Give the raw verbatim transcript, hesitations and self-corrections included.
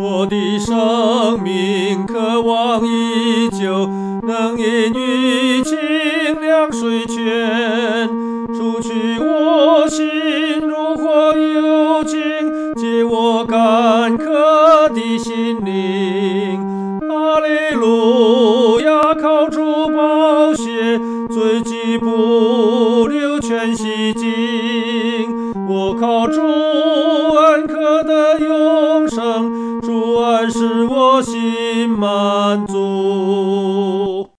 我的生命渴望已久，能饮于清凉水泉。除去我心如火有情，解我干渴的心灵。哈利路亚，靠主宝血，罪迹不留，全洗净。我靠主恩可得永生，主恩使我心满足。